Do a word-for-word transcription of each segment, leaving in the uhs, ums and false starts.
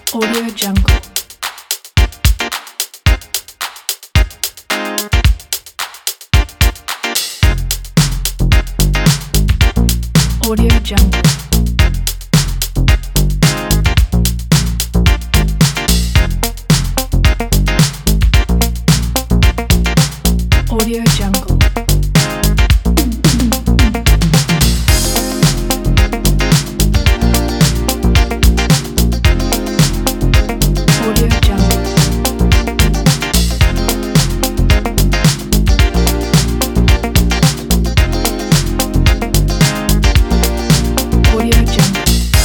Audio Jungle. Audio Jungle. Audio Jungle. Audio Jungle. Audio Jungle.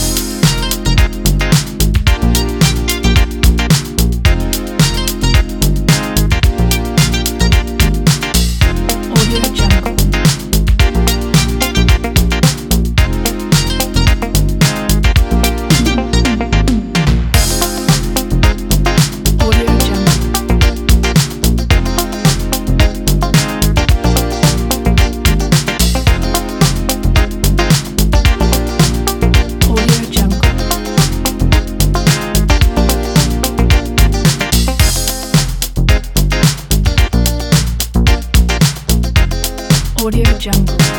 Audio Jungle. Audio Jungle. Audio Jungle. Audio Jungle.